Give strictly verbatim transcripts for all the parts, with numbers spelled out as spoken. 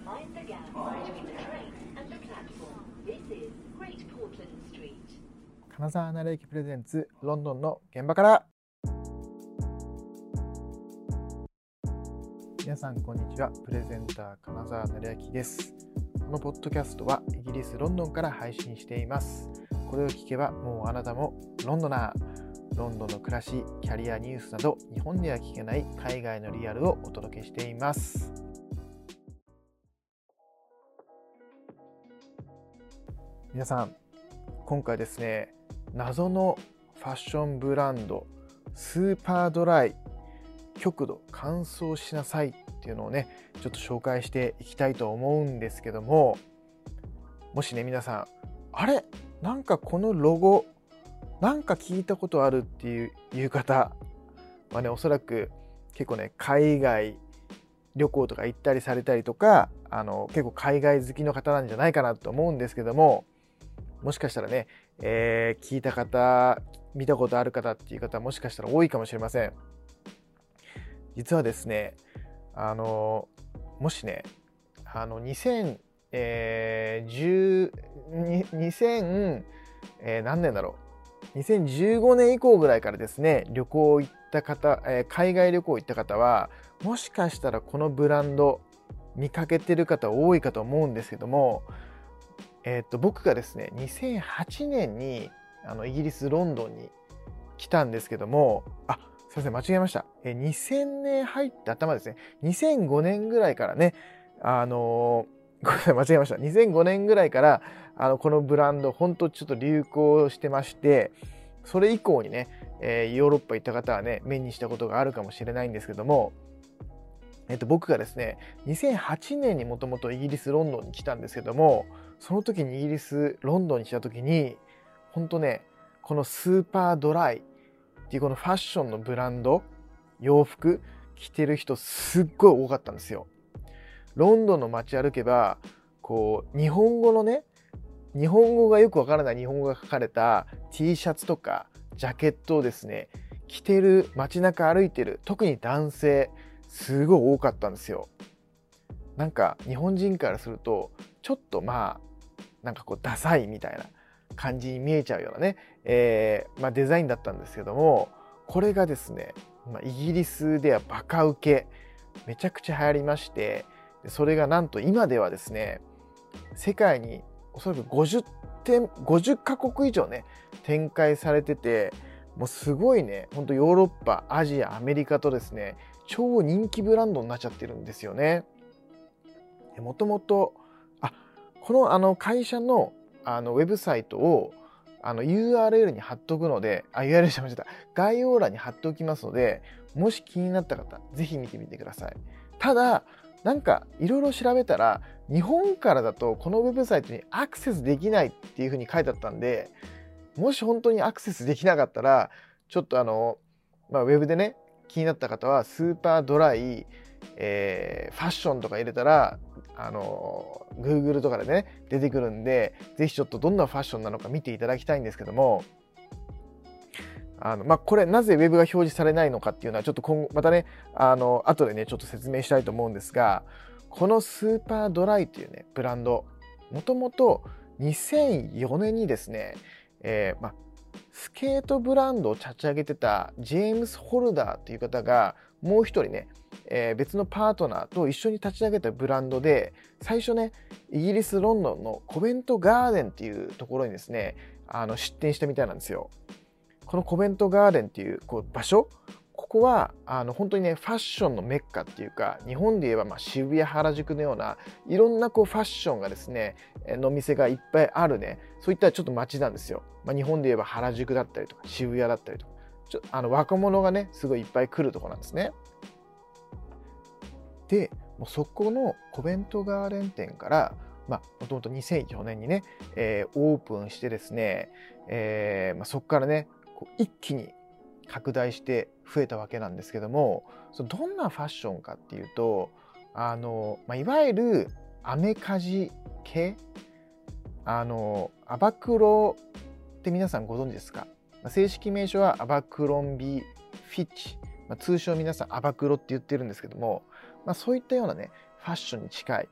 Mind the gap between the train and the platform. This is Great Portland Street. 金沢成駅プレゼンツロンドンの現場から。皆さんこんにちは。プレゼンター金沢成明です。このポッドキャストはイギリスロンドンから配信しています。これを聞けばもうあなたもロンドナー。ロンドンの暮らし、キャリアニュースなど日本では聞けない海外のリアルをお届けしています。皆さん、今回ですね、謎のファッションブランドスーパードライ極度乾燥しなさいっていうのをね、ちょっと紹介していきたいと思うんですけども、もしね皆さん、あれなんかこのロゴなんか聞いたことあるっていう、いう方はね、おそらく結構ね海外旅行とか行ったりされたりとか、あの結構海外好きの方なんじゃないかなと思うんですけども、もしかしたらね、えー、聞いた方、見たことある方っていう方もしかしたら多いかもしれません。実はですね、あのもしね、あのにせんじゅう、にせん、えー、何年だろう、にせんじゅうごねん以降ぐらいからですね、旅行行った方、えー、海外旅行行った方は、もしかしたらこのブランド見かけてる方多いかと思うんですけども、えー、っと僕がですねにせんはちねんにあのイギリスロンドンに来たんですけども、あ、すいません間違えました、えー、にせんねん入った頭ですね、にせんごねんぐらいからね、あのー、ごめんなさい間違えました、にせんごねんぐらいからあのこのブランド本当ちょっと流行してまして、それ以降にね、えー、ヨーロッパ行った方はね目にしたことがあるかもしれないんですけども、えっと、僕がですねにせんはちねんにもともとイギリスロンドンに来たんですけども、その時にイギリスロンドンに来た時に本当ね、このスーパードライっていうこのファッションのブランド洋服着てる人すっごい多かったんですよ。ロンドンの街歩けばこう日本語のね、日本語がよくわからない日本語が書かれた T シャツとかジャケットをですね着てる、街中歩いてる、特に男性すごい多かったんですよ。なんか日本人からするとちょっとまあなんかこうダサいみたいな感じに見えちゃうようなね、えーまあ、デザインだったんですけども、これがですね、まあ、イギリスではバカウケ、めちゃくちゃ流行りまして、それがなんと今ではですね、世界におそらくごじゅってんごじゅっカ国以上ね展開されてて、もうすごいね、ほんとヨーロッパ、アジア、アメリカとですね超人気ブランドになっちゃってるんですよね。もともとあこのあの会社のあのウェブサイトをあの ユーアールエル に貼っとくので、あ ユーアールエル じゃ間違えた、概要欄に貼っておきますので、もし気になった方ぜひ見てみてください。ただなんかいろいろ調べたら、日本からだとこのウェブサイトにアクセスできないっていうふうに書いてあったんで、もし本当にアクセスできなかったらちょっとあの、まあ、ウェブでね気になった方はスーパードライ、えー、ファッションとか入れたらあの Google とかでね出てくるんで、ぜひちょっとどんなファッションなのか見ていただきたいんですけども、あのまあ、これなぜウェブが表示されないのかっていうのはちょっと今後またね、あの後でねちょっと説明したいと思うんですが、このスーパードライっていうねブランド、もともとにせんよねんにですね、えーまあ、スケートブランドを立ち上げてたジェームス・ホルダーっていう方がもう一人ね、えー、別のパートナーと一緒に立ち上げたブランドで、最初ねイギリスロンドンのコベントガーデンっていうところにですねあの出店したみたいなんですよ。このコベントガーデンっていう、こう場所、ここはあの本当にねファッションのメッカっていうか、日本で言えばまあ渋谷原宿のようないろんなこうファッションがですねの店がいっぱいあるね、そういったちょっと街なんですよ。まあ、日本で言えば原宿だったりとか渋谷だったりとか、ちょあの若者がねすごいいっぱい来るところなんですね。でもうそこのコベントガーデン店からもともとにせんよねんにね、えー、オープンしてですね、えーまあ、そこからねこう一気に拡大して増えたわけなんですけども、そのどんなファッションかっていうと、あの、まあ、いわゆるアメカジ系、あのアバクロって皆さんご存知ですか？正式名称はアバクロンビー・フィッチ、まあ、通称皆さんアバクロって言ってるんですけども、まあ、そういったようなねファッションに近い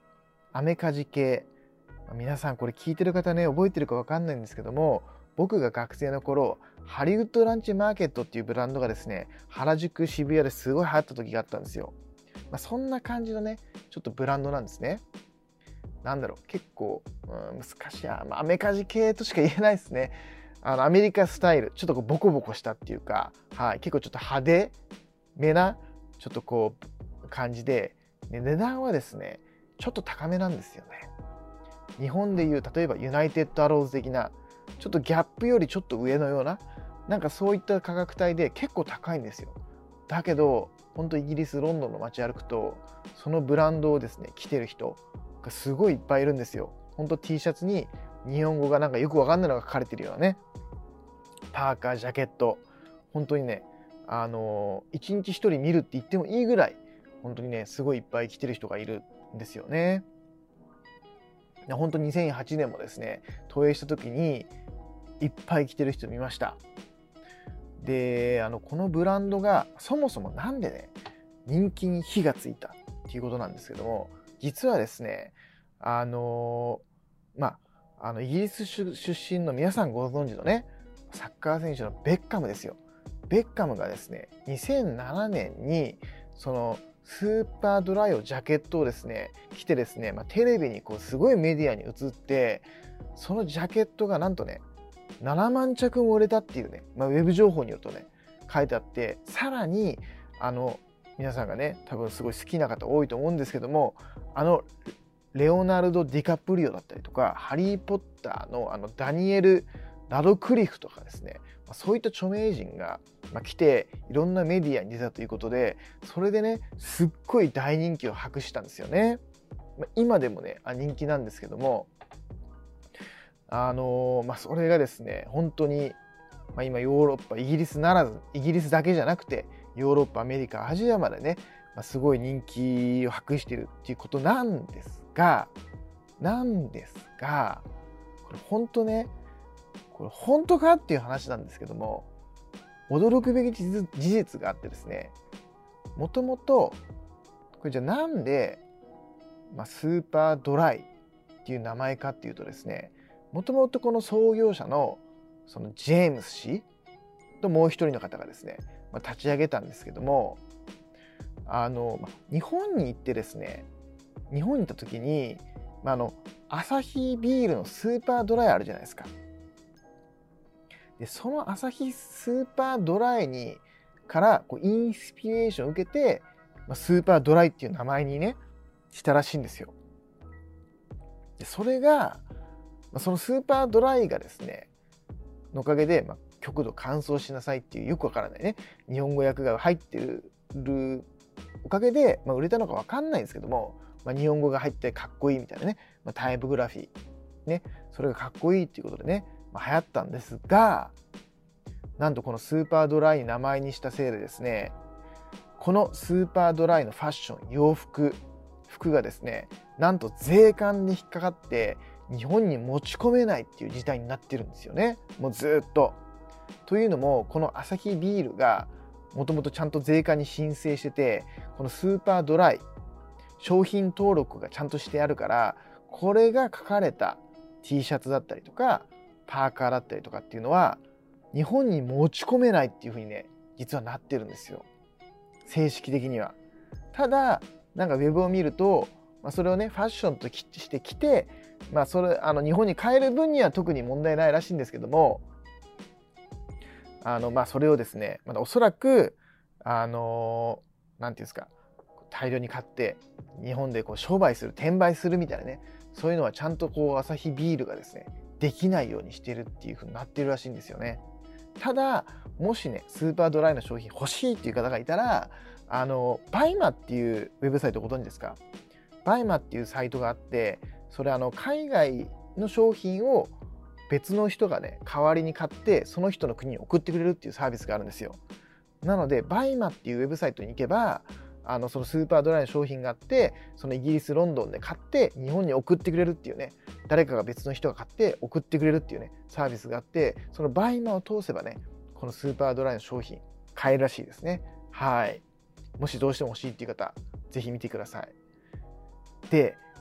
アメカジ系、皆さんこれ聞いてる方ね覚えてるか分かんないんですけども、僕が学生の頃ハリウッドランチマーケットっていうブランドがですね、原宿渋谷ですごい流行った時があったんですよ。まあ、そんな感じのねちょっとブランドなんですね。なんだろう、結構、うん、難しいや、まあ、アメカジ系としか言えないですね。あのアメリカスタイル、ちょっとこうボコボコしたっていうか、はい、結構ちょっと派手めなちょっとこう感じで、で値段はですねちょっと高めなんですよね。日本でいう例えばユナイテッドアローズ的なちょっとギャップよりちょっと上のような、なんかそういった価格帯で結構高いんですよ。だけど本当イギリスロンドンの街歩くとそのブランドをですね着てる人がすごいいっぱいいるんですよ。本当 T シャツに日本語がなんかよくわかんないのが書かれてるようなね、パーカー、ジャケット、本当にねあの一日一人見るって言ってもいいぐらい本当にねすごいいっぱい着てる人がいるんですよね。本当にせんはちねんもですね投影した時にいっぱい着てる人見ました。であのこのブランドがそもそもなんでね人気に火がついたっていうことなんですけども、実はですねあのまああのイギリス出身の皆さんご存知のねサッカー選手のベッカムですよ。ベッカムがですねにせんななねんにそのスーパードライをジャケットをですね着てですね、まあ、テレビにこうすごいメディアに映って、そのジャケットがなんとねななまんちゃくも売れたっていうね、まあ、ウェブ情報によるとね書いてあって、さらにあの皆さんがね多分すごい好きな方多いと思うんですけども、あのレオナルド・ディカプリオだったりとかハリー・ポッターのあのダニエル・ラドクリフとかですね、そういった著名人が来ていろんなメディアに出たということで、それでねすっごい大人気を博したんですよね。今でもね人気なんですけども、あのー、まあそれがですね本当に、まあ、今ヨーロッパイギリスならずイギリスだけじゃなくてヨーロッパアメリカアジアまでね、まあ、すごい人気を博しているっていうことなんですがなんですがこれ本当ねこれ本当かっていう話なんですけども、驚くべき事実があってですね、もともとこれじゃあなんで、まあ、スーパードライっていう名前かっていうとですね、もともとこの創業者のそのジェームス氏ともう一人の方がですね、まあ、立ち上げたんですけども、あの、まあ、日本に行ってですね日本に行った時に、まあ、あのアサヒビールのスーパードライあるじゃないですか。でそのアサヒスーパードライにからこうインスピレーションを受けて、まあ、スーパードライっていう名前にねしたらしいんですよ。でそれが、まあ、そのスーパードライがですねのおかげで、まあ、極度乾燥しなさいっていうよくわからないね日本語訳が入ってるおかげで、まあ、売れたのかわかんないんですけども、まあ、日本語が入ってかっこいいみたいなね、まあ、タイプグラフィーね、それがかっこいいっていうことでね、まあ、流行ったんですが、なんとこのスーパードライに名前にしたせいでですね、このスーパードライのファッション、洋服、服がですね、なんと税関に引っかかって日本に持ち込めないっていう事態になってるんですよね。もうずっと。というのも、このアサヒビールがもともとちゃんと税関に申請してて、このスーパードライ、商品登録がちゃんとしてあるから、これが書かれた T シャツだったりとか、パーカーだったりとかっていうのは、日本に持ち込めないっていうふうにね、実はなってるんですよ。正式的には。ただ、なんかウェブを見ると、まあ、それをね、ファッションとして着て、まあ、それ、あの、日本に帰る分には特に問題ないらしいんですけども、あの、まあ、それをですね、まだおそらく、あの、なんていうんですか、大量に買って、日本でこう商売する、転売するみたいなね、そういうのはちゃんとこう、アサヒビールがですね、できないようにしてるっていう風になってるらしいんですよね。ただ、もしね、スーパードライの商品欲しいっていう方がいたら、あの、バイマっていうウェブサイトご存知ですか？バイマっていうサイトがあって、それあの、海外の商品を別の人がね、代わりに買って、その人の国に送ってくれるっていうサービスがあるんですよ。なので、バイマっていうウェブサイトに行けば、あの、そのスーパードライの商品があって、そのイギリス、ロンドンで買って、日本に送ってくれるっていうね、誰かが別の人が買って送ってくれるっていうね、サービスがあって、そのバイマを通せばね、このスーパードライの商品、買えるらしいですね。はい。もしどうしても欲しいっていう方、ぜひ見てください。で、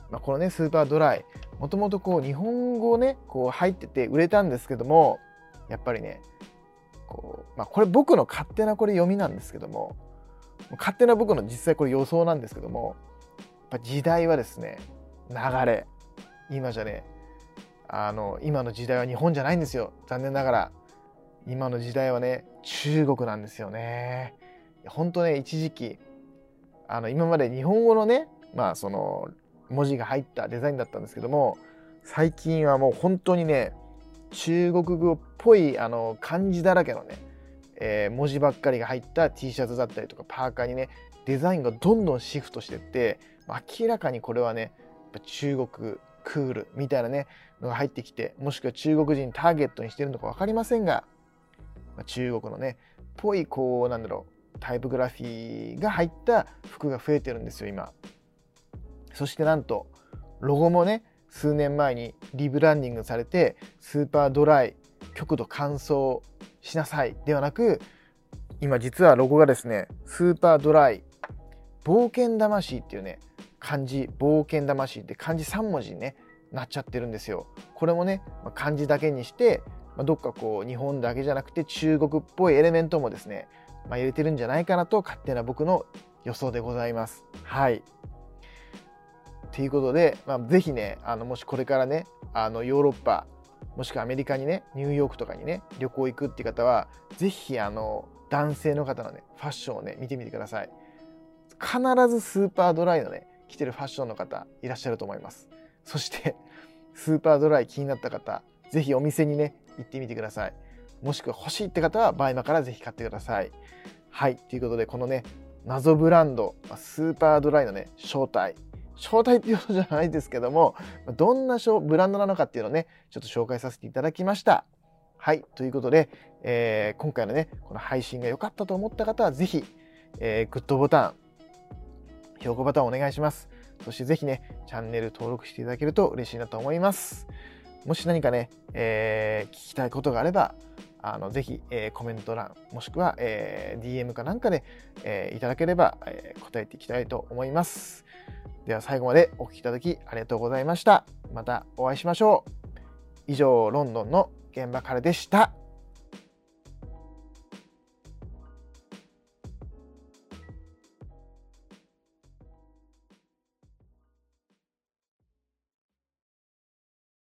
まあ、このねスーパードライ、もともとこう日本語ねこう入ってて売れたんですけども、やっぱりねこう、まあ、これ僕の勝手なこれ読みなんですけども、勝手な僕の実際これ予想なんですけども、やっぱ時代はですね、流れ、今じゃね、あの今の時代は日本じゃないんですよ。残念ながら今の時代はね中国なんですよね。本当ね、一時期あの今まで日本語のね、まあその文字が入ったデザインだったんですけども、最近はもう本当にね中国語っぽいあの漢字だらけのね、えー、文字ばっかりが入った T シャツだったりとかパーカーにねデザインがどんどんシフトしていって、明らかにこれはねやっぱ中国クールみたいなねのが入ってきて、もしくは中国人ターゲットにしてるのか分かりませんが、中国のねぽいこうなんだろうタイプグラフィーが入った服が増えてるんですよ今。そしてなんとロゴもね数年前にリブランディングされて、スーパードライ極度乾燥しなさいではなく、今実はロゴがですねスーパードライ冒険魂っていうね漢字、冒険魂って漢字さん文字に、ね、なっちゃってるんですよ。これもね漢字だけにして、どっかこう日本だけじゃなくて中国っぽいエレメントもですね、まあ、入れてるんじゃないかなと勝手な僕の予想でございます。はい。ということで、まあ、ぜひねあのもしこれからねあのヨーロッパもしくはアメリカにねニューヨークとかにね旅行行くっていう方は、ぜひあの男性の方のねファッションをね見てみてください。必ずスーパードライのね着てるファッションの方いらっしゃると思います。そしてスーパードライ気になった方、ぜひお店にね行ってみてください。もしくは欲しいって方はバイマからぜひ買ってください。はい、ということでこのね謎ブランドスーパードライのね正体正体っていうことじゃないですけども、どんなブランドなのかっていうのをねちょっと紹介させていただきました。はい、ということで、えー、今回のねこの配信が良かったと思った方はぜひ、えー、グッドボタン評価ボタンをお願いします。そしてぜひねチャンネル登録していただけると嬉しいなと思います。もし何かね、えー、聞きたいことがあればあのぜひ、えー、コメント欄もしくは、えー、ディーエム かなんかで、えー、いただければ、えー、答えていきたいと思います。では最後までお聞きいただきありがとうございました。またお会いしましょう。以上ロンドンの現場からでした。